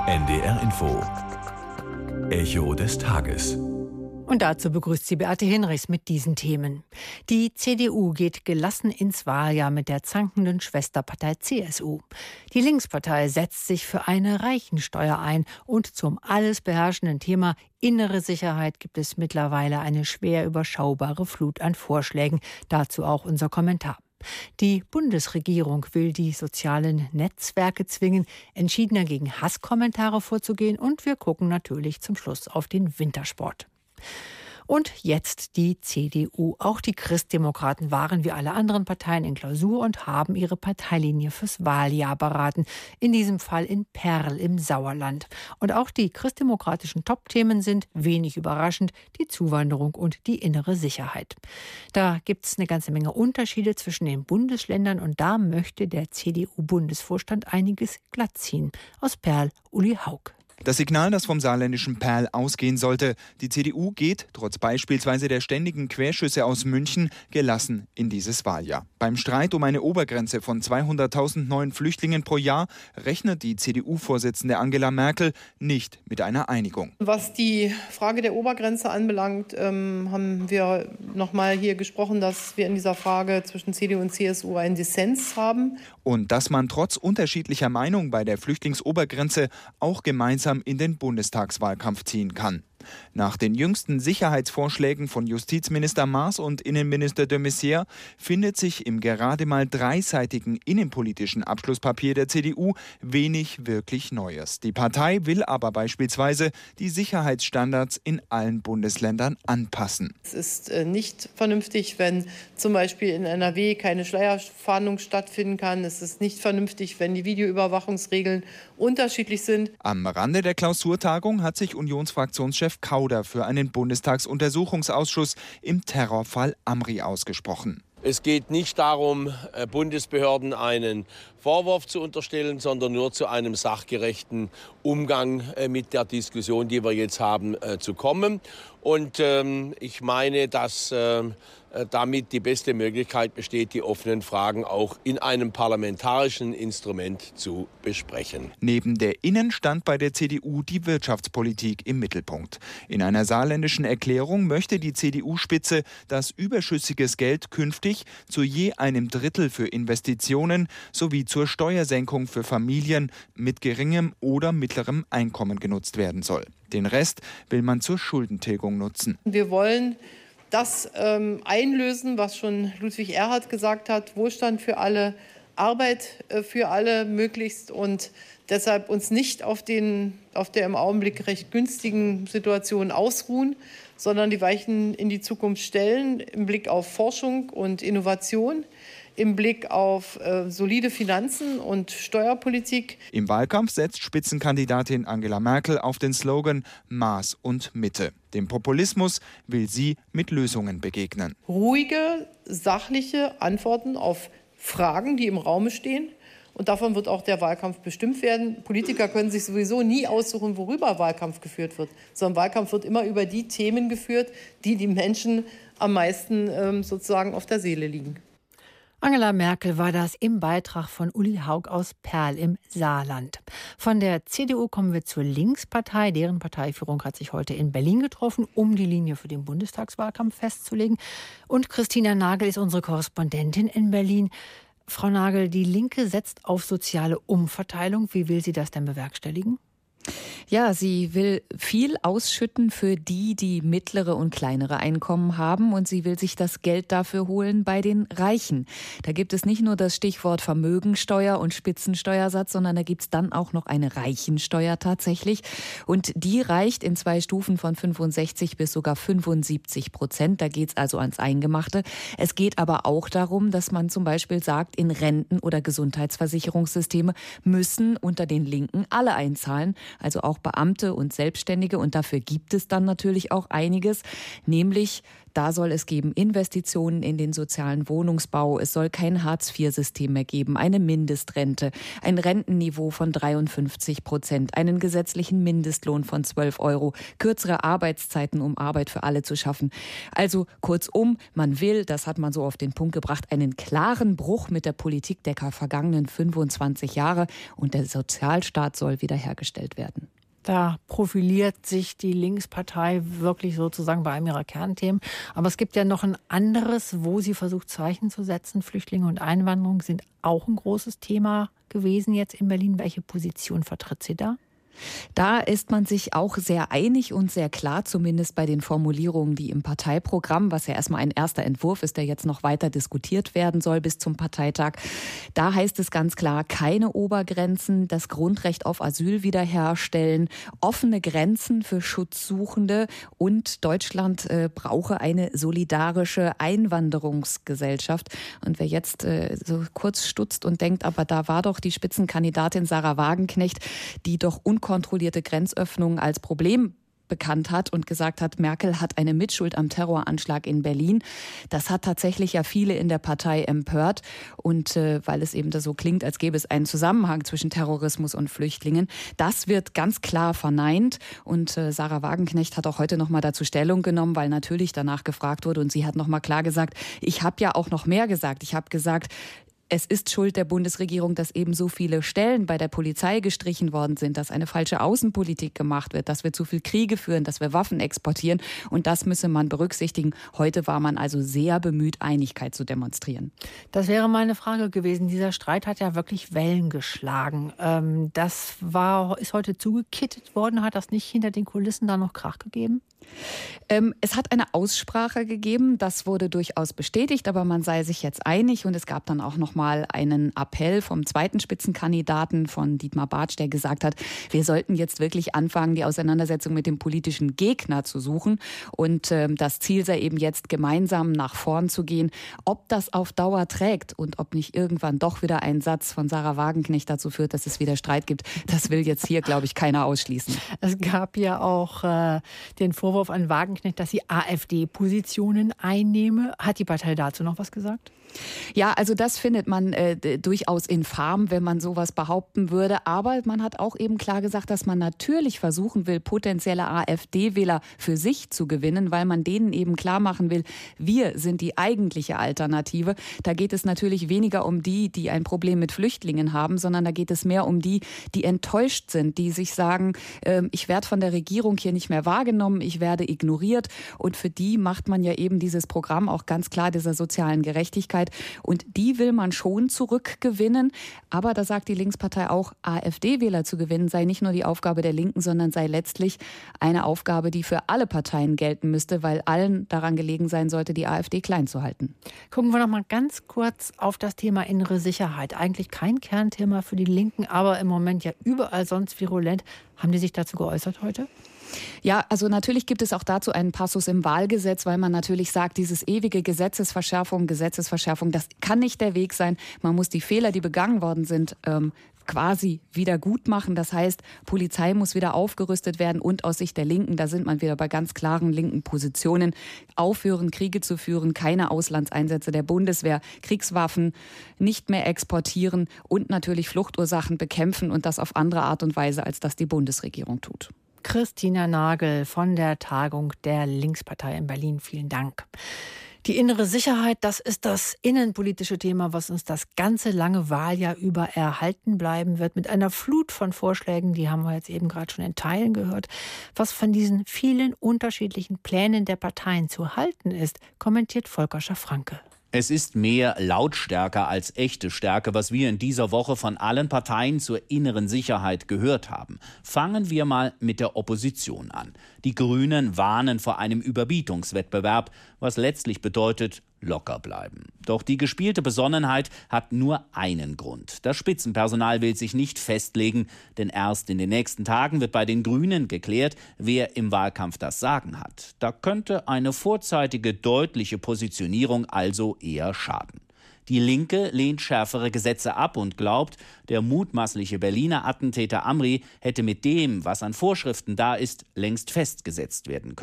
NDR Info. Echo des Tages. Und dazu begrüßt sie Beate Hinrichs mit diesen Themen. Die CDU geht gelassen ins Wahljahr mit der zankenden Schwesterpartei CSU. Die Linkspartei setzt sich für eine Reichensteuer ein. Und zum alles beherrschenden Thema innere Sicherheit gibt es mittlerweile eine schwer überschaubare Flut an Vorschlägen. Dazu auch unser Kommentar. Die Bundesregierung will die sozialen Netzwerke zwingen, entschiedener gegen Hasskommentare vorzugehen. Und wir gucken natürlich zum Schluss auf den Wintersport. Und jetzt die CDU. Auch die Christdemokraten waren wie alle anderen Parteien in Klausur und haben ihre Parteilinie fürs Wahljahr beraten. In diesem Fall in Perl im Sauerland. Und auch die christdemokratischen Top-Themen sind wenig überraschend die Zuwanderung und die innere Sicherheit. Da gibt es eine ganze Menge Unterschiede zwischen den Bundesländern und da möchte der CDU-Bundesvorstand einiges glattziehen. Aus Perl, Uli Haug. Das Signal, das vom saarländischen Perl ausgehen sollte. Die CDU geht, trotz beispielsweise der ständigen Querschüsse aus München, gelassen in dieses Wahljahr. Beim Streit um eine Obergrenze von 200.000 neuen Flüchtlingen pro Jahr rechnet die CDU-Vorsitzende Angela Merkel nicht mit einer Einigung. Was die Frage der Obergrenze anbelangt, haben wir nochmal hier gesprochen, dass wir in dieser Frage zwischen CDU und CSU einen Dissens haben. Und dass man trotz unterschiedlicher Meinung bei der Flüchtlingsobergrenze auch gemeinsam in den Bundestagswahlkampf ziehen kann. Nach den jüngsten Sicherheitsvorschlägen von Justizminister Maas und Innenminister de Maizière findet sich im gerade mal dreiseitigen innenpolitischen Abschlusspapier der CDU wenig wirklich Neues. Die Partei will aber beispielsweise die Sicherheitsstandards in allen Bundesländern anpassen. Es ist nicht vernünftig, wenn zum Beispiel in NRW keine Schleierfahndung stattfinden kann. Es ist nicht vernünftig, wenn die Videoüberwachungsregeln unterschiedlich sind. Am Rande der Klausurtagung hat sich Unionsfraktionschef Kauder für einen Bundestagsuntersuchungsausschuss im Terrorfall Amri ausgesprochen. Es geht nicht darum, Bundesbehörden einen Vorwurf zu unterstellen, sondern nur zu einem sachgerechten Umgang mit der Diskussion, die wir jetzt haben, zu kommen. Und ich meine, dass damit die beste Möglichkeit besteht, die offenen Fragen auch in einem parlamentarischen Instrument zu besprechen. Neben der Innen stand bei der CDU die Wirtschaftspolitik im Mittelpunkt. In einer saarländischen Erklärung möchte die CDU-Spitze das überschüssiges Geld künftig zu je einem Drittel für Investitionen sowie zur Steuersenkung für Familien mit geringem oder mittlerem Einkommen genutzt werden soll. Den Rest will man zur Schuldentilgung nutzen. Wir wollen das einlösen, was schon Ludwig Erhard gesagt hat, Wohlstand für alle, Arbeit für alle möglichst und deshalb uns nicht auf der im Augenblick recht günstigen Situation ausruhen, sondern die Weichen in die Zukunft stellen im Blick auf Forschung und Innovation, im Blick auf solide Finanzen und Steuerpolitik. Im Wahlkampf setzt Spitzenkandidatin Angela Merkel auf den Slogan Maß und Mitte. Dem Populismus will sie mit Lösungen begegnen. Ruhige, sachliche Antworten auf Fragen, die im Raume stehen. Und davon wird auch der Wahlkampf bestimmt werden. Politiker können sich sowieso nie aussuchen, worüber Wahlkampf geführt wird, sondern Wahlkampf wird immer über die Themen geführt, die die Menschen am meisten sozusagen auf der Seele liegen. Angela Merkel war das im Beitrag von Uli Haug aus Perl im Saarland. Von der CDU kommen wir zur Linkspartei. Deren Parteiführung hat sich heute in Berlin getroffen, um die Linie für den Bundestagswahlkampf festzulegen. Und Christina Nagel ist unsere Korrespondentin in Berlin. Frau Nagel, die Linke setzt auf soziale Umverteilung. Wie will sie das denn bewerkstelligen? Ja, sie will viel ausschütten für die mittlere und kleinere Einkommen haben und sie will sich das Geld dafür holen bei den Reichen. Da gibt es nicht nur das Stichwort Vermögensteuer und Spitzensteuersatz, sondern da gibt es dann auch noch eine Reichensteuer tatsächlich. Und die reicht in 2 Stufen von 65 bis sogar 75%. Da geht es also ans Eingemachte. Es geht aber auch darum, dass man zum Beispiel sagt, in Renten- oder Gesundheitsversicherungssysteme müssen unter den Linken alle einzahlen. Also auch Beamte und Selbstständige. Und dafür gibt es dann natürlich auch einiges, nämlich Da soll es geben Investitionen in den sozialen Wohnungsbau. Es soll kein Hartz-IV-System mehr geben, eine Mindestrente, ein Rentenniveau von 53%, einen gesetzlichen Mindestlohn von 12 €, kürzere Arbeitszeiten, um Arbeit für alle zu schaffen. Also kurzum, man will, das hat man so auf den Punkt gebracht, einen klaren Bruch mit der Politik der vergangenen 25 Jahre und der Sozialstaat soll wiederhergestellt werden. Da profiliert sich die Linkspartei wirklich sozusagen bei einem ihrer Kernthemen. Aber es gibt ja noch ein anderes, wo sie versucht, Zeichen zu setzen. Flüchtlinge und Einwanderung sind auch ein großes Thema gewesen jetzt in Berlin. Welche Position vertritt sie da? Da ist man sich auch sehr einig und sehr klar, zumindest bei den Formulierungen, die im Parteiprogramm, was ja erstmal ein erster Entwurf ist, der jetzt noch weiter diskutiert werden soll bis zum Parteitag. Da heißt es ganz klar, keine Obergrenzen, das Grundrecht auf Asyl wiederherstellen, offene Grenzen für Schutzsuchende und Deutschland brauche eine solidarische Einwanderungsgesellschaft. Und wer jetzt so kurz stutzt und denkt, aber da war doch die Spitzenkandidatin Sahra Wagenknecht, die doch unkontrollierte Grenzöffnungen als Problem bekannt hat und gesagt hat, Merkel hat eine Mitschuld am Terroranschlag in Berlin. Das hat tatsächlich ja viele in der Partei empört. Und weil es eben so klingt, als gäbe es einen Zusammenhang zwischen Terrorismus und Flüchtlingen. Das wird ganz klar verneint. Und Sahra Wagenknecht hat auch heute noch mal dazu Stellung genommen, weil natürlich danach gefragt wurde. Und sie hat noch mal klar gesagt, ich habe ja auch noch mehr gesagt. Ich habe gesagt, es ist Schuld der Bundesregierung, dass eben so viele Stellen bei der Polizei gestrichen worden sind, dass eine falsche Außenpolitik gemacht wird, dass wir zu viel Kriege führen, dass wir Waffen exportieren. Und das müsse man berücksichtigen. Heute war man also sehr bemüht, Einigkeit zu demonstrieren. Das wäre meine Frage gewesen. Dieser Streit hat ja wirklich Wellen geschlagen. Ist heute zugekittet worden. Hat das nicht hinter den Kulissen da noch Krach gegeben? Es hat eine Aussprache gegeben, das wurde durchaus bestätigt, aber man sei sich jetzt einig und es gab dann auch noch mal einen Appell vom zweiten Spitzenkandidaten von Dietmar Bartsch, der gesagt hat, wir sollten jetzt wirklich anfangen, die Auseinandersetzung mit dem politischen Gegner zu suchen und das Ziel sei eben jetzt gemeinsam nach vorn zu gehen. Ob das auf Dauer trägt und ob nicht irgendwann doch wieder ein Satz von Sahra Wagenknecht dazu führt, dass es wieder Streit gibt, das will jetzt hier, glaube ich, keiner ausschließen. Es gab ja auch den Vorwurf an Wagenknecht, dass sie AfD-Positionen einnehme. Hat die Partei dazu noch was gesagt? Ja, also das findet man durchaus infam, wenn man sowas behaupten würde. Aber man hat auch eben klar gesagt, dass man natürlich versuchen will, potenzielle AfD-Wähler für sich zu gewinnen, weil man denen eben klar machen will, wir sind die eigentliche Alternative. Da geht es natürlich weniger um die, die ein Problem mit Flüchtlingen haben, sondern da geht es mehr um die, die enttäuscht sind, die sich sagen, ich werde von der Regierung hier nicht mehr wahrgenommen, ich werde ignoriert. Und für die macht man ja eben dieses Programm auch ganz klar dieser sozialen Gerechtigkeit. Und die will man schon zurückgewinnen. Aber da sagt die Linkspartei auch, AfD-Wähler zu gewinnen sei nicht nur die Aufgabe der Linken, sondern sei letztlich eine Aufgabe, die für alle Parteien gelten müsste, weil allen daran gelegen sein sollte, die AfD klein zu halten. Gucken wir noch mal ganz kurz auf das Thema innere Sicherheit. Eigentlich kein Kernthema für die Linken, aber im Moment ja überall sonst virulent. Haben die sich dazu geäußert heute? Ja, also natürlich gibt es auch dazu einen Passus im Wahlgesetz, weil man natürlich sagt, dieses ewige Gesetzesverschärfung, das kann nicht der Weg sein. Man muss die Fehler, die begangen worden sind, quasi wieder gut machen. Das heißt, Polizei muss wieder aufgerüstet werden und aus Sicht der Linken, da sind man wieder bei ganz klaren linken Positionen, aufhören, Kriege zu führen, keine Auslandseinsätze der Bundeswehr, Kriegswaffen nicht mehr exportieren und natürlich Fluchtursachen bekämpfen und das auf andere Art und Weise, als das die Bundesregierung tut. Christina Nagel von der Tagung der Linkspartei in Berlin. Vielen Dank. Die innere Sicherheit, das ist das innenpolitische Thema, was uns das ganze lange Wahljahr über erhalten bleiben wird. Mit einer Flut von Vorschlägen, die haben wir jetzt eben gerade schon in Teilen gehört. Was von diesen vielen unterschiedlichen Plänen der Parteien zu halten ist, kommentiert Volker Schaff-Franke. Es ist mehr Lautstärke als echte Stärke, was wir in dieser Woche von allen Parteien zur inneren Sicherheit gehört haben. Fangen wir mal mit der Opposition an. Die Grünen warnen vor einem Überbietungswettbewerb, was letztlich bedeutet, locker bleiben. Doch die gespielte Besonnenheit hat nur einen Grund. Das Spitzenpersonal will sich nicht festlegen, denn erst in den nächsten Tagen wird bei den Grünen geklärt, wer im Wahlkampf das Sagen hat. Da könnte eine vorzeitige, deutliche Positionierung also eher schaden. Die Linke lehnt schärfere Gesetze ab und glaubt, der mutmaßliche Berliner Attentäter Amri hätte mit dem, was an Vorschriften da ist, längst festgesetzt werden können.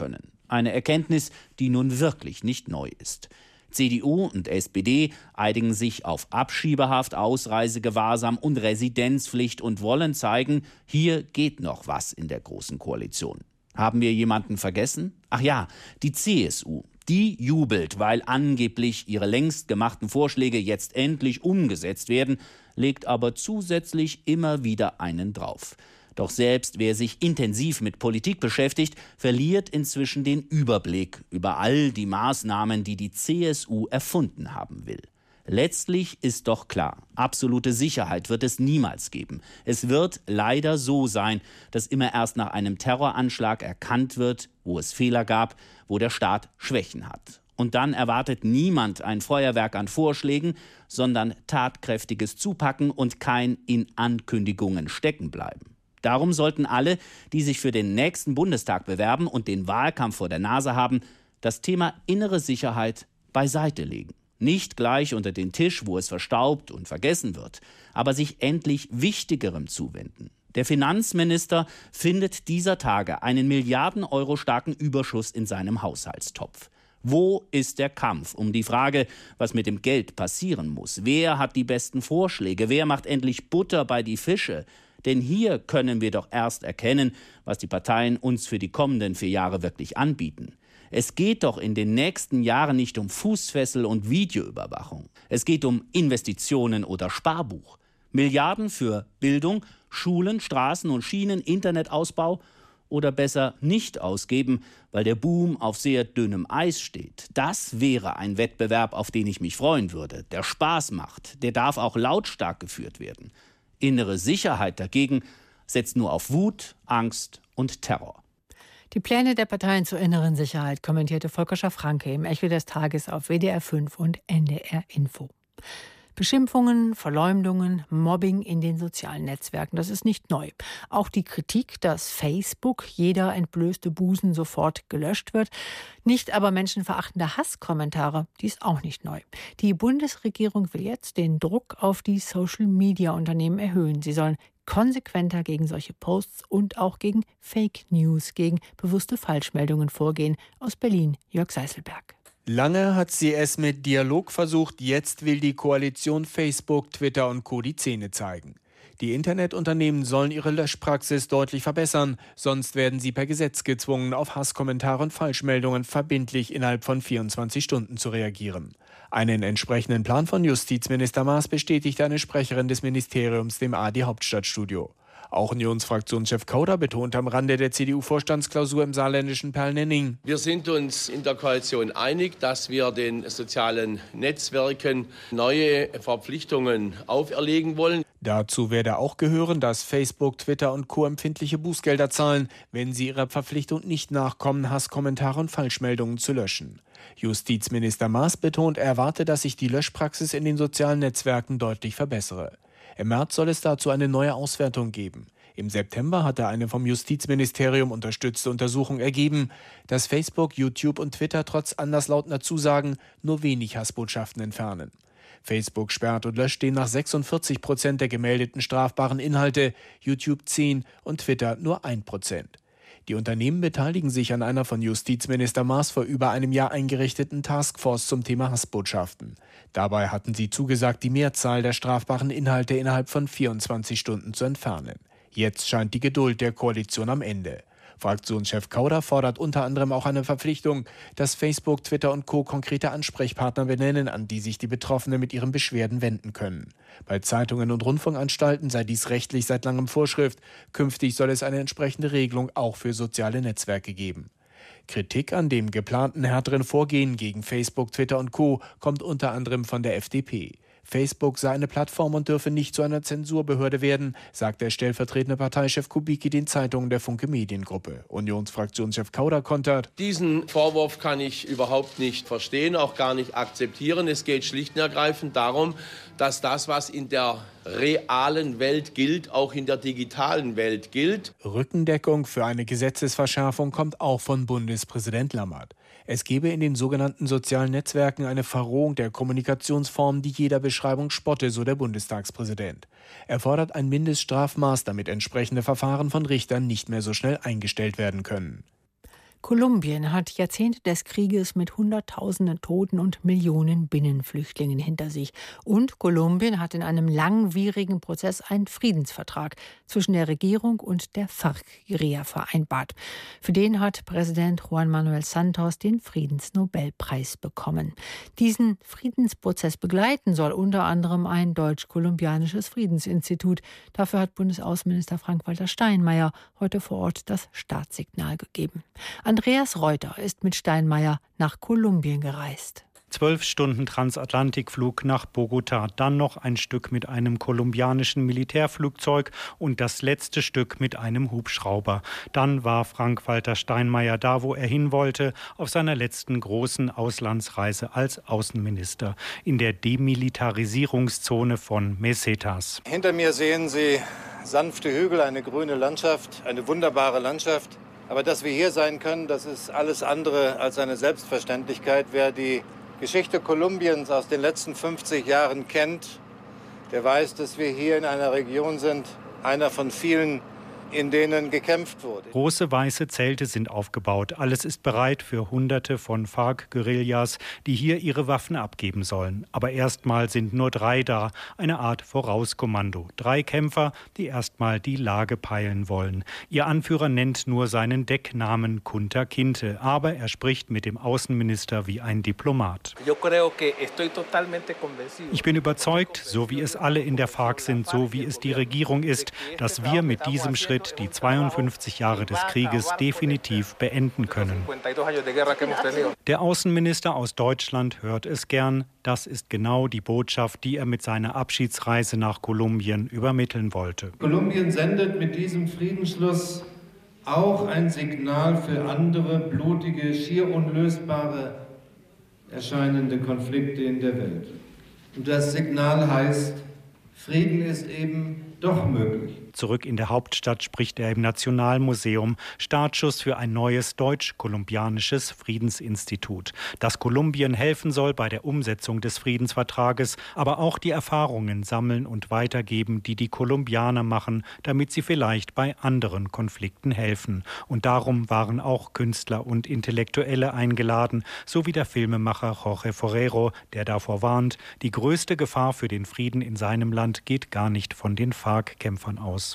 Eine Erkenntnis, die nun wirklich nicht neu ist. CDU und SPD einigen sich auf Abschiebehaft, Ausreisegewahrsam und Residenzpflicht und wollen zeigen, hier geht noch was in der Großen Koalition. Haben wir jemanden vergessen? Ach ja, die CSU. Die jubelt, weil angeblich ihre längst gemachten Vorschläge jetzt endlich umgesetzt werden, legt aber zusätzlich immer wieder einen drauf. Doch selbst wer sich intensiv mit Politik beschäftigt, verliert inzwischen den Überblick über all die Maßnahmen, die die CSU erfunden haben will. Letztlich ist doch klar, absolute Sicherheit wird es niemals geben. Es wird leider so sein, dass immer erst nach einem Terroranschlag erkannt wird, wo es Fehler gab, wo der Staat Schwächen hat. Und dann erwartet niemand ein Feuerwerk an Vorschlägen, sondern tatkräftiges Zupacken und kein in Ankündigungen stecken bleiben. Darum sollten alle, die sich für den nächsten Bundestag bewerben und den Wahlkampf vor der Nase haben, das Thema innere Sicherheit beiseite legen. Nicht gleich unter den Tisch, wo es verstaubt und vergessen wird, aber sich endlich Wichtigerem zuwenden. Der Finanzminister findet dieser Tage einen Milliarden-Euro starken Überschuss in seinem Haushaltstopf. Wo ist der Kampf um die Frage, was mit dem Geld passieren muss? Wer hat die besten Vorschläge? Wer macht endlich Butter bei die Fische? Denn hier können wir doch erst erkennen, was die Parteien uns für die kommenden 4 Jahre wirklich anbieten. Es geht doch in den nächsten Jahren nicht um Fußfessel und Videoüberwachung. Es geht um Investitionen oder Sparbuch. Milliarden für Bildung, Schulen, Straßen und Schienen, Internetausbau oder besser nicht ausgeben, weil der Boom auf sehr dünnem Eis steht. Das wäre ein Wettbewerb, auf den ich mich freuen würde, der Spaß macht. Der darf auch lautstark geführt werden. Innere Sicherheit dagegen setzt nur auf Wut, Angst und Terror. Die Pläne der Parteien zur inneren Sicherheit kommentierte Volker Schaff-Franke im Echo des Tages auf WDR 5 und NDR Info. Beschimpfungen, Verleumdungen, Mobbing in den sozialen Netzwerken, das ist nicht neu. Auch die Kritik, dass Facebook jeder entblößte Busen sofort gelöscht wird, nicht aber menschenverachtende Hasskommentare, die ist auch nicht neu. Die Bundesregierung will jetzt den Druck auf die Social-Media-Unternehmen erhöhen. Sie sollen konsequenter gegen solche Posts und auch gegen Fake News, gegen bewusste Falschmeldungen vorgehen. Aus Berlin, Jörg Seißelberg. Lange hat sie es mit Dialog versucht, jetzt will die Koalition Facebook, Twitter und Co. die Zähne zeigen. Die Internetunternehmen sollen ihre Löschpraxis deutlich verbessern, sonst werden sie per Gesetz gezwungen, auf Hasskommentare und Falschmeldungen verbindlich innerhalb von 24 Stunden zu reagieren. Einen entsprechenden Plan von Justizminister Maas bestätigte eine Sprecherin des Ministeriums dem ARD Hauptstadtstudio. Auch Unionsfraktionschef Kauder betont am Rande der CDU-Vorstandsklausur im saarländischen Perlnenning: Wir sind uns in der Koalition einig, dass wir den sozialen Netzwerken neue Verpflichtungen auferlegen wollen. Dazu werde auch gehören, dass Facebook, Twitter und Co. empfindliche Bußgelder zahlen, wenn sie ihrer Verpflichtung nicht nachkommen, Hasskommentare und Falschmeldungen zu löschen. Justizminister Maas betont, er erwarte, dass sich die Löschpraxis in den sozialen Netzwerken deutlich verbessere. Im März soll es dazu eine neue Auswertung geben. Im September hatte eine vom Justizministerium unterstützte Untersuchung ergeben, dass Facebook, YouTube und Twitter trotz anderslautender Zusagen nur wenig Hassbotschaften entfernen. Facebook sperrt und löscht demnach 46% der gemeldeten strafbaren Inhalte, YouTube 10% und Twitter nur 1%. Die Unternehmen beteiligen sich an einer von Justizminister Maas vor über einem Jahr eingerichteten Taskforce zum Thema Hassbotschaften. Dabei hatten sie zugesagt, die Mehrzahl der strafbaren Inhalte innerhalb von 24 Stunden zu entfernen. Jetzt scheint die Geduld der Koalition am Ende. Fraktionschef Kauder fordert unter anderem auch eine Verpflichtung, dass Facebook, Twitter und Co. konkrete Ansprechpartner benennen, an die sich die Betroffenen mit ihren Beschwerden wenden können. Bei Zeitungen und Rundfunkanstalten sei dies rechtlich seit langem Vorschrift. Künftig soll es eine entsprechende Regelung auch für soziale Netzwerke geben. Kritik an dem geplanten härteren Vorgehen gegen Facebook, Twitter und Co. kommt unter anderem von der FDP. Facebook sei eine Plattform und dürfe nicht zu einer Zensurbehörde werden, sagt der stellvertretende Parteichef Kubicki den Zeitungen der Funke Mediengruppe. Unionsfraktionschef Kauder kontert: Diesen Vorwurf kann ich überhaupt nicht verstehen, auch gar nicht akzeptieren. Es geht schlicht und ergreifend darum, dass das, was in der realen Welt gilt, auch in der digitalen Welt gilt. Rückendeckung für eine Gesetzesverschärfung kommt auch von Bundespräsident Lammert. Es gebe in den sogenannten sozialen Netzwerken eine Verrohung der Kommunikationsform, die jeder Beschreibung spotte, so der Bundestagspräsident. Er fordert ein Mindeststrafmaß, damit entsprechende Verfahren von Richtern nicht mehr so schnell eingestellt werden können. Kolumbien hat Jahrzehnte des Krieges mit Hunderttausenden Toten und Millionen Binnenflüchtlingen hinter sich. Und Kolumbien hat in einem langwierigen Prozess einen Friedensvertrag zwischen der Regierung und der FARC-Guerilla vereinbart. Für den hat Präsident Juan Manuel Santos den Friedensnobelpreis bekommen. Diesen Friedensprozess begleiten soll unter anderem ein deutsch-kolumbianisches Friedensinstitut. Dafür hat Bundesaußenminister Frank-Walter Steinmeier heute vor Ort das Startsignal gegeben. Andreas Reuter ist mit Steinmeier nach Kolumbien gereist. 12 Stunden Transatlantikflug nach Bogotá, dann noch ein Stück mit einem kolumbianischen Militärflugzeug und das letzte Stück mit einem Hubschrauber. Dann war Frank-Walter Steinmeier da, wo er hin wollte, auf seiner letzten großen Auslandsreise als Außenminister in der Demilitarisierungszone von Mesetas. Hinter mir sehen Sie sanfte Hügel, eine grüne Landschaft, eine wunderbare Landschaft. Aber dass wir hier sein können, das ist alles andere als eine Selbstverständlichkeit. Wer die Geschichte Kolumbiens aus den letzten 50 Jahren kennt, der weiß, dass wir hier in einer Region sind, einer von vielen, in denen gekämpft wurde. Große weiße Zelte sind aufgebaut. Alles ist bereit für Hunderte von FARC-Guerillas, die hier ihre Waffen abgeben sollen. Aber erstmal sind nur 3 da, eine Art Vorauskommando. 3 Kämpfer, die erstmal die Lage peilen wollen. Ihr Anführer nennt nur seinen Decknamen Kunta Kinte, aber er spricht mit dem Außenminister wie ein Diplomat. Ich bin überzeugt, so wie es alle in der FARC sind, so wie es die Regierung ist, dass wir mit diesem Schritt die 52 Jahre des Krieges definitiv beenden können. Der Außenminister aus Deutschland hört es gern. Das ist genau die Botschaft, die er mit seiner Abschiedsreise nach Kolumbien übermitteln wollte. Kolumbien sendet mit diesem Friedensschluss auch ein Signal für andere blutige, schier unlösbare erscheinende Konflikte in der Welt. Und das Signal heißt, Frieden ist eben doch möglich. Zurück in der Hauptstadt spricht er im Nationalmuseum. Startschuss für ein neues deutsch-kolumbianisches Friedensinstitut, das Kolumbien helfen soll bei der Umsetzung des Friedensvertrages, aber auch die Erfahrungen sammeln und weitergeben, die die Kolumbianer machen, damit sie vielleicht bei anderen Konflikten helfen. Und darum waren auch Künstler und Intellektuelle eingeladen, so wie der Filmemacher Jorge Forero, der davor warnt, die größte Gefahr für den Frieden in seinem Land geht gar nicht von den FARC-Kämpfern aus.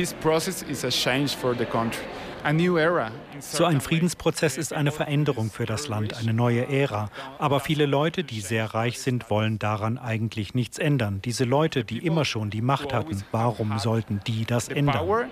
So ein Friedensprozess ist eine Veränderung für das Land, eine neue Ära. Aber viele Leute, die sehr reich sind, wollen daran eigentlich nichts ändern. Diese Leute, die immer schon die Macht hatten, warum sollten die das ändern?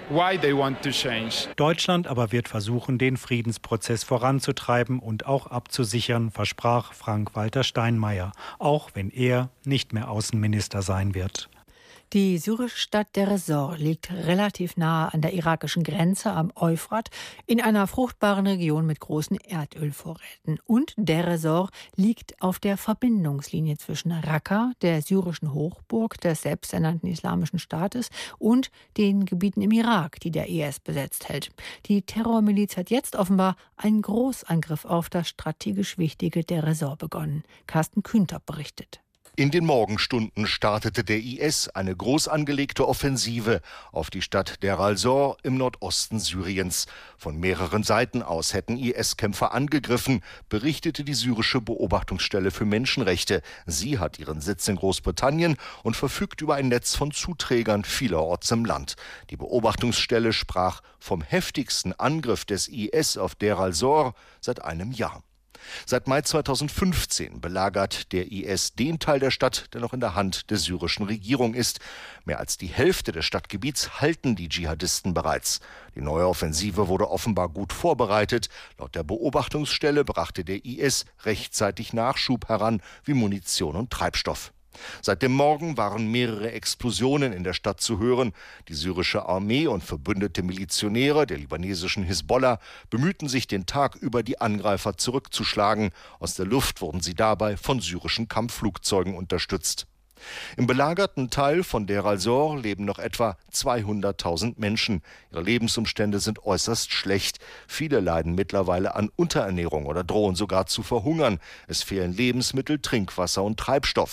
Deutschland aber wird versuchen, den Friedensprozess voranzutreiben und auch abzusichern, versprach Frank-Walter Steinmeier, auch wenn er nicht mehr Außenminister sein wird. Die syrische Stadt Deir ez-Zor liegt relativ nahe an der irakischen Grenze am Euphrat in einer fruchtbaren Region mit großen Erdölvorräten. Und Deir ez-Zor liegt auf der Verbindungslinie zwischen Raqqa, der syrischen Hochburg des selbsternannten Islamischen Staates, und den Gebieten im Irak, die der IS besetzt hält. Die Terrormiliz hat jetzt offenbar einen Großangriff auf das strategisch wichtige Deir ez-Zor begonnen. Carsten Kühnter berichtet. In den Morgenstunden startete der IS eine groß angelegte Offensive auf die Stadt Deir ez-Zor im Nordosten Syriens. Von mehreren Seiten aus hätten IS-Kämpfer angegriffen, berichtete die syrische Beobachtungsstelle für Menschenrechte. Sie hat ihren Sitz in Großbritannien und verfügt über ein Netz von Zuträgern vielerorts im Land. Die Beobachtungsstelle sprach vom heftigsten Angriff des IS auf Deir ez-Zor seit einem Jahr. Seit Mai 2015 belagert der IS den Teil der Stadt, der noch in der Hand der syrischen Regierung ist. Mehr als die Hälfte des Stadtgebiets halten die Dschihadisten bereits. Die neue Offensive wurde offenbar gut vorbereitet. Laut der Beobachtungsstelle brachte der IS rechtzeitig Nachschub heran, wie Munition und Treibstoff. Seit dem Morgen waren mehrere Explosionen in der Stadt zu hören. Die syrische Armee und verbündete Milizionäre der libanesischen Hisbollah bemühten sich den Tag über, die Angreifer zurückzuschlagen. Aus der Luft wurden sie dabei von syrischen Kampfflugzeugen unterstützt. Im belagerten Teil von Deir ez-Zor leben noch etwa 200.000 Menschen. Ihre Lebensumstände sind äußerst schlecht. Viele leiden mittlerweile an Unterernährung oder drohen sogar zu verhungern. Es fehlen Lebensmittel, Trinkwasser und Treibstoff.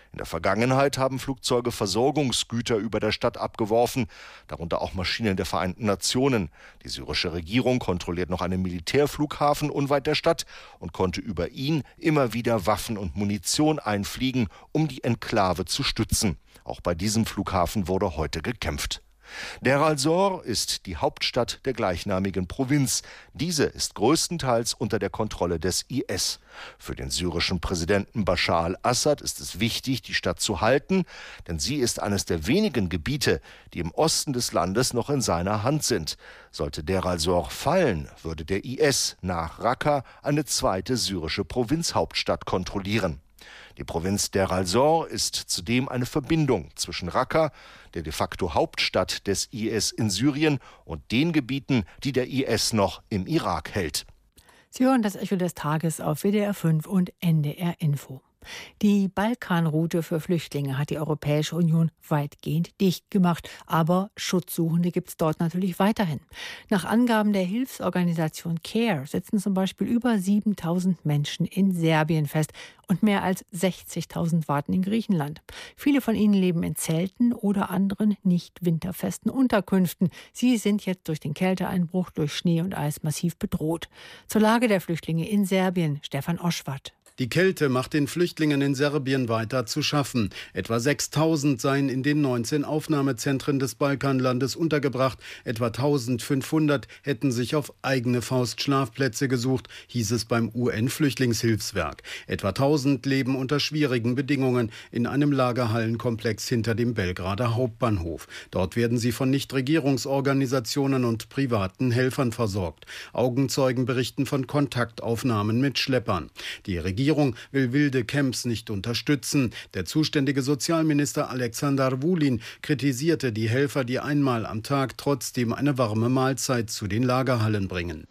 In der Vergangenheit haben Flugzeuge Versorgungsgüter über der Stadt abgeworfen, darunter auch Maschinen der Vereinten Nationen. Die syrische Regierung kontrolliert noch einen Militärflughafen unweit der Stadt und konnte über ihn immer wieder Waffen und Munition einfliegen, um die Enklave zu stützen. Auch bei diesem Flughafen wurde heute gekämpft. Deir al-Zor ist die Hauptstadt der gleichnamigen Provinz. Diese ist größtenteils unter der Kontrolle des IS. Für den syrischen Präsidenten Bashar al-Assad ist es wichtig, die Stadt zu halten, denn sie ist eines der wenigen Gebiete, die im Osten des Landes noch in seiner Hand sind. Sollte Deir al-Zor fallen, würde der IS nach Raqqa eine zweite syrische Provinzhauptstadt kontrollieren. Die Provinz Deir al-Zor ist zudem eine Verbindung zwischen Raqqa, der de facto Hauptstadt des IS in Syrien, und den Gebieten, die der IS noch im Irak hält. Sie hören das Echo des Tages auf WDR 5 und NDR Info. Die Balkanroute für Flüchtlinge hat die Europäische Union weitgehend dicht gemacht. Aber Schutzsuchende gibt es dort natürlich weiterhin. Nach Angaben der Hilfsorganisation CARE sitzen zum Beispiel über 7.000 Menschen in Serbien fest und mehr als 60.000 warten in Griechenland. Viele von ihnen leben in Zelten oder anderen nicht winterfesten Unterkünften. Sie sind jetzt durch den Kälteeinbruch, durch Schnee und Eis massiv bedroht. Zur Lage der Flüchtlinge in Serbien, Stefan Oschwart. Die Kälte macht den Flüchtlingen in Serbien weiter zu schaffen. Etwa 6.000 seien in den 19 Aufnahmezentren des Balkanlandes untergebracht. Etwa 1.500 hätten sich auf eigene Faust Schlafplätze gesucht, hieß es beim UN-Flüchtlingshilfswerk. Etwa 1.000 leben unter schwierigen Bedingungen in einem Lagerhallenkomplex hinter dem Belgrader Hauptbahnhof. Dort werden sie von Nichtregierungsorganisationen und privaten Helfern versorgt. Augenzeugen berichten von Kontaktaufnahmen mit Schleppern. Die Regierung will wilde Camps nicht unterstützen. Der zuständige Sozialminister Alexander Vulin kritisierte die Helfer, die einmal am Tag trotzdem eine warme Mahlzeit zu den Lagerhallen bringen.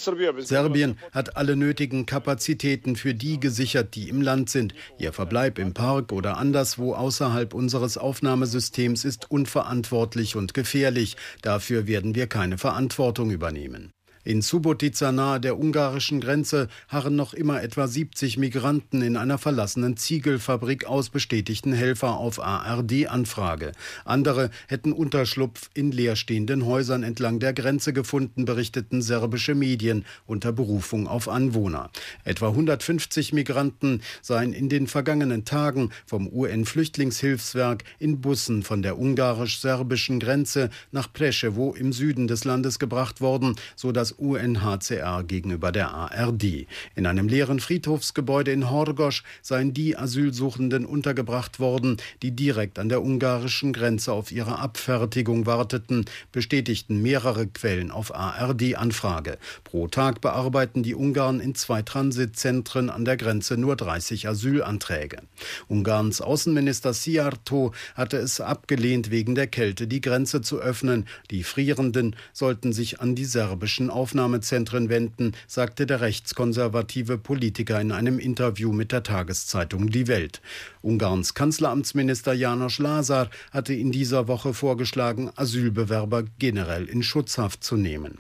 Serbien hat alle nötigen Kapazitäten für die gesichert, die im Land sind. Ihr Verbleib im Park oder anderswo außerhalb unseres Aufnahmesystems ist unverantwortlich und gefährlich. Dafür werden wir keine Verantwortung übernehmen. In Subotica nahe der ungarischen Grenze harren noch immer etwa 70 Migranten in einer verlassenen Ziegelfabrik aus, bestätigten Helfer auf ARD-Anfrage. Andere hätten Unterschlupf in leerstehenden Häusern entlang der Grenze gefunden, berichteten serbische Medien unter Berufung auf Anwohner. Etwa 150 Migranten seien in den vergangenen Tagen vom UN-Flüchtlingshilfswerk in Bussen von der ungarisch-serbischen Grenze nach Preševo im Süden des Landes gebracht worden, so das UNHCR gegenüber der ARD. In einem leeren Friedhofsgebäude in Horgosch seien die Asylsuchenden untergebracht worden, die direkt an der ungarischen Grenze auf ihre Abfertigung warteten, bestätigten mehrere Quellen auf ARD-Anfrage. Pro Tag bearbeiten die Ungarn in 2 Transitzentren an der Grenze nur 30 Asylanträge. Ungarns Außenminister Szijjártó hatte es abgelehnt, wegen der Kälte die Grenze zu öffnen. Die Frierenden sollten sich an die serbischen Aufnahmezentren wenden, sagte der rechtskonservative Politiker in einem Interview mit der Tageszeitung Die Welt. Ungarns Kanzleramtsminister János Lázár hatte in dieser Woche vorgeschlagen, Asylbewerber generell in Schutzhaft zu nehmen.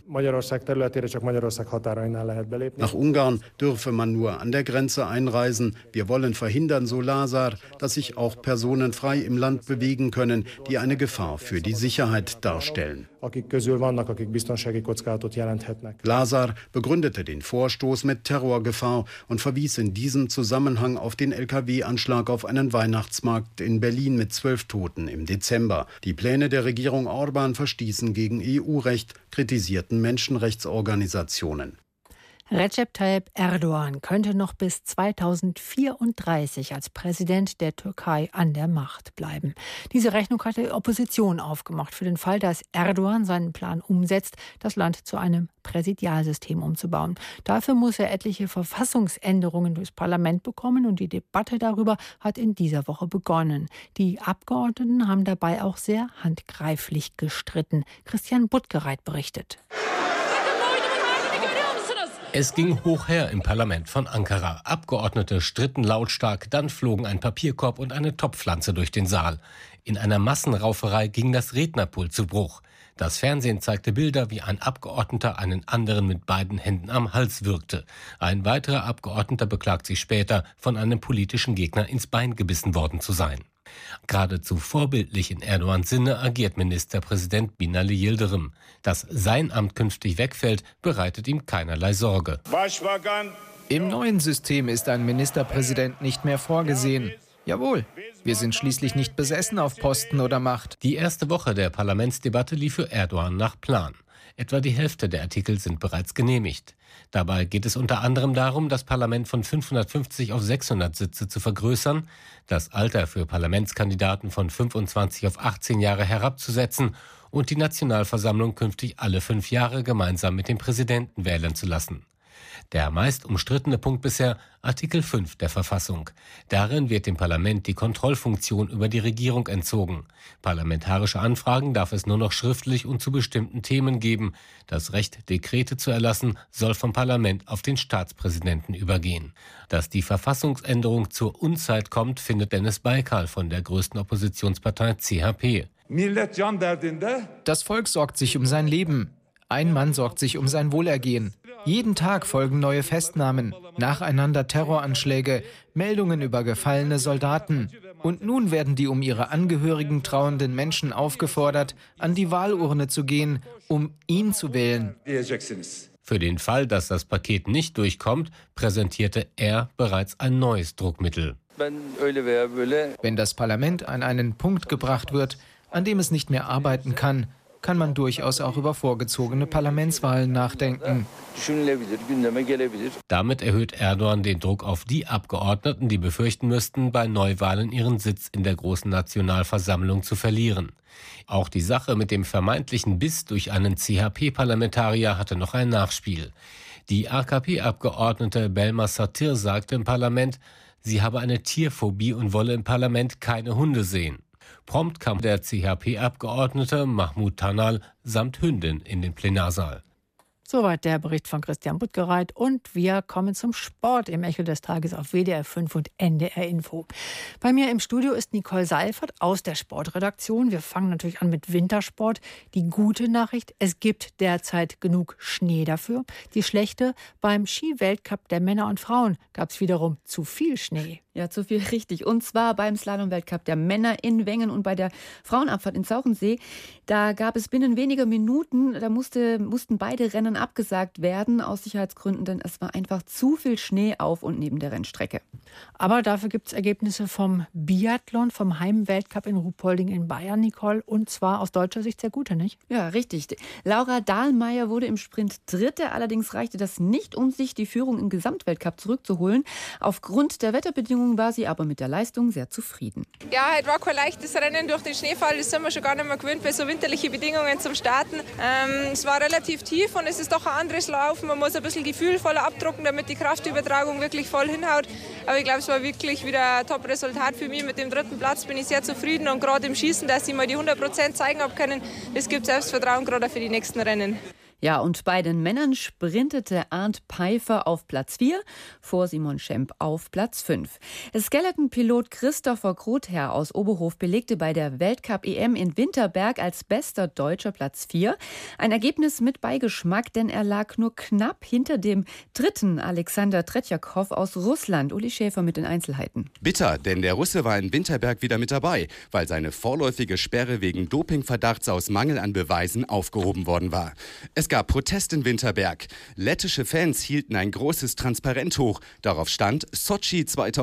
Nach Ungarn dürfe man nur an der Grenze einreisen. Wir wollen verhindern, so Lázár, dass sich auch Personen frei im Land bewegen können, die eine Gefahr für die Sicherheit darstellen. Lázár begründete den Vorstoß mit Terrorgefahr und verwies in diesem Zusammenhang auf den LKW-Anschlag auf einen Weihnachtsmarkt in Berlin mit 12 Toten im Dezember. Die Pläne der Regierung Orbán verstießen gegen EU-Recht, kritisierten Menschenrechtsorganisationen. Recep Tayyip Erdoğan könnte noch bis 2034 als Präsident der Türkei an der Macht bleiben. Diese Rechnung hat die Opposition aufgemacht für den Fall, dass Erdoğan seinen Plan umsetzt, das Land zu einem Präsidialsystem umzubauen. Dafür muss er etliche Verfassungsänderungen durchs Parlament bekommen und die Debatte darüber hat in dieser Woche begonnen. Die Abgeordneten haben dabei auch sehr handgreiflich gestritten. Christian Buttgereit berichtet. Es ging hoch her im Parlament von Ankara. Abgeordnete stritten lautstark, dann flogen ein Papierkorb und eine Topfpflanze durch den Saal. In einer Massenrauferei ging das Rednerpult zu Bruch. Das Fernsehen zeigte Bilder, wie ein Abgeordneter einen anderen mit beiden Händen am Hals würgte. Ein weiterer Abgeordneter beklagt sich später, von einem politischen Gegner ins Bein gebissen worden zu sein. Geradezu vorbildlich in Erdogans Sinne agiert Ministerpräsident Binali Yildirim. Dass sein Amt künftig wegfällt, bereitet ihm keinerlei Sorge. Im neuen System ist ein Ministerpräsident nicht mehr vorgesehen. Jawohl, wir sind schließlich nicht besessen auf Posten oder Macht. Die erste Woche der Parlamentsdebatte lief für Erdogan nach Plan. Etwa die Hälfte der Artikel sind bereits genehmigt. Dabei geht es unter anderem darum, das Parlament von 550 auf 600 Sitze zu vergrößern, das Alter für Parlamentskandidaten von 25 auf 18 Jahre herabzusetzen und die Nationalversammlung künftig alle 5 Jahre gemeinsam mit dem Präsidenten wählen zu lassen. Der meist umstrittene Punkt bisher Artikel 5 der Verfassung. Darin wird dem Parlament die Kontrollfunktion über die Regierung entzogen. Parlamentarische Anfragen darf es nur noch schriftlich und zu bestimmten Themen geben. Das Recht, Dekrete zu erlassen, soll vom Parlament auf den Staatspräsidenten übergehen. Dass die Verfassungsänderung zur Unzeit kommt, findet Dennis Baykal von der größten Oppositionspartei CHP. Das Volk sorgt sich um sein Leben. Ein Mann sorgt sich um sein Wohlergehen. Jeden Tag folgen neue Festnahmen, nacheinander Terroranschläge, Meldungen über gefallene Soldaten. Und nun werden die um ihre Angehörigen trauernden Menschen aufgefordert, an die Wahlurne zu gehen, um ihn zu wählen. Für den Fall, dass das Paket nicht durchkommt, präsentierte er bereits ein neues Druckmittel. Wenn das Parlament an einen Punkt gebracht wird, an dem es nicht mehr arbeiten kann man durchaus auch über vorgezogene Parlamentswahlen nachdenken. Damit erhöht Erdogan den Druck auf die Abgeordneten, die befürchten müssten, bei Neuwahlen ihren Sitz in der großen Nationalversammlung zu verlieren. Auch die Sache mit dem vermeintlichen Biss durch einen CHP-Parlamentarier hatte noch ein Nachspiel. Die AKP-Abgeordnete Belma Satir sagte im Parlament, sie habe eine Tierphobie und wolle im Parlament keine Hunde sehen. Prompt kam der CHP-Abgeordnete Mahmoud Tanal samt Hündin in den Plenarsaal. Soweit der Bericht von Christian Buttgereit und wir kommen zum Sport im Echo des Tages auf WDR 5 und NDR Info. Bei mir im Studio ist Nicole Seifert aus der Sportredaktion. Wir fangen natürlich an mit Wintersport. Die gute Nachricht, es gibt derzeit genug Schnee dafür. Die schlechte, beim Ski-Weltcup der Männer und Frauen gab es wiederum zu viel Schnee. Ja, zu viel, richtig. Und zwar beim Slalom-Weltcup der Männer in Wengen und bei der Frauenabfahrt in Sauchensee. Da gab es binnen weniger Minuten, da mussten beide Rennen abgesagt werden aus Sicherheitsgründen, denn es war einfach zu viel Schnee auf und neben der Rennstrecke. Aber dafür gibt es Ergebnisse vom Biathlon, vom Heimweltcup in Ruhpolding in Bayern, Nicole. Und zwar aus deutscher Sicht sehr gute, nicht? Ja, richtig. Laura Dahlmeier wurde im Sprint Dritte. Allerdings reichte das nicht, um sich die Führung im Gesamtweltcup zurückzuholen. Aufgrund der Wetterbedingungen war sie aber mit der Leistung sehr zufrieden. Ja, heute war kein leichtes Rennen durch den Schneefall. Das sind wir schon gar nicht mehr gewöhnt bei so winterlichen Bedingungen zum Starten. Es war relativ tief und es ist doch ein anderes Laufen. Man muss ein bisschen gefühlvoller abdrucken, damit die Kraftübertragung wirklich voll hinhaut. Aber ich glaube, es war wirklich wieder ein Top-Resultat für mich. Mit dem 3. Platz bin ich sehr zufrieden und gerade im Schießen, dass ich mal die 100% zeigen habe können, das gibt Selbstvertrauen gerade für die nächsten Rennen. Ja, und bei den Männern sprintete Arndt Pfeiffer auf Platz 4, vor Simon Schemp auf Platz 5. Skeleton-Pilot Christopher Grother aus Oberhof belegte bei der Weltcup-EM in Winterberg als bester Deutscher Platz 4. Ein Ergebnis mit Beigeschmack, denn er lag nur knapp hinter dem dritten Alexander Tretjakow aus Russland. Uli Schäfer mit den Einzelheiten. Bitter, denn der Russe war in Winterberg wieder mit dabei, weil seine vorläufige Sperre wegen Dopingverdachts aus Mangel an Beweisen aufgehoben worden war. Es gab Protest in Winterberg. Lettische Fans hielten ein großes Transparent hoch. Darauf stand Sotschi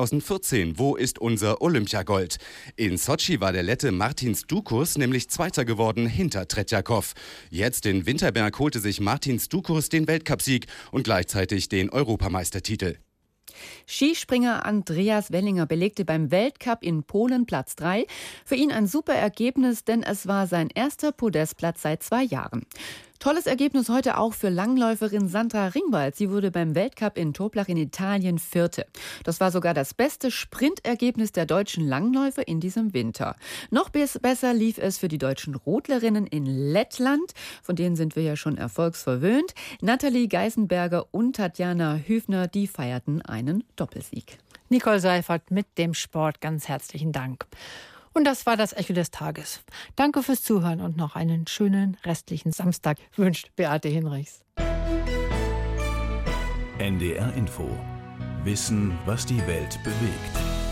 2014, wo ist unser Olympiagold? In Sotschi war der Lette Martins Dukus nämlich Zweiter geworden hinter Tretjakow. Jetzt in Winterberg holte sich Martins Dukus den Weltcupsieg und gleichzeitig den Europameistertitel. Skispringer Andreas Wellinger belegte beim Weltcup in Polen Platz 3. Für ihn ein super Ergebnis, denn es war sein erster Podestplatz seit 2 Jahren. Tolles Ergebnis heute auch für Langläuferin Sandra Ringwald. Sie wurde beim Weltcup in Toblach in Italien Vierte. Das war sogar das beste Sprintergebnis der deutschen Langläufer in diesem Winter. Noch besser lief es für die deutschen Rodlerinnen in Lettland. Von denen sind wir ja schon erfolgsverwöhnt. Nathalie Geisenberger und Tatjana Hüfner, die feierten einen Doppelsieg. Nicole Seifert mit dem Sport. Ganz herzlichen Dank. Und das war das Echo des Tages. Danke fürs Zuhören und noch einen schönen restlichen Samstag wünscht Beate Hinrichs. NDR Info. Wissen, was die Welt bewegt.